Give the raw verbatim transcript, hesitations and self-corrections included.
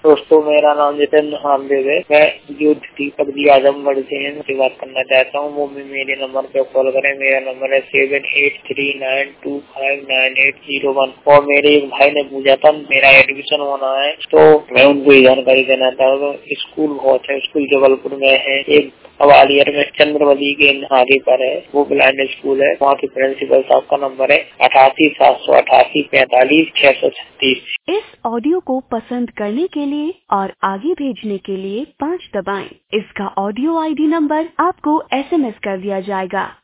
दोस्तों, मेरा नाम जितेंद्र हामदेव है। मैं युद्ध दीपक दी आजमगढ़ से से बात करना चाहता हूँ। वो भी मेरे नंबर पे कॉल करें। मेरा नंबर है seven eight three nine two five nine eight zero one. और मेरे एक भाई ने पूछा था मेरा एडमिशन होना है, तो मैं उनको ये जानकारी देना चाहता हूँ। स्कूल बहुत है, स्कूल जबलपुर में है, एक ग्वालियर में चंद्रवली के आगे पर है, वो ब्लाइंड स्कूल है। वहाँ के प्रिंसिपल साहब का नंबर है अठासी सात सौ अठासी पैंतालीस छह सौ छत्तीस। इस ऑडियो को पसंद करने के लिए और आगे भेजने के लिए पाँच दबाएं। इसका ऑडियो आईडी नंबर आपको एसएमएस कर दिया जाएगा।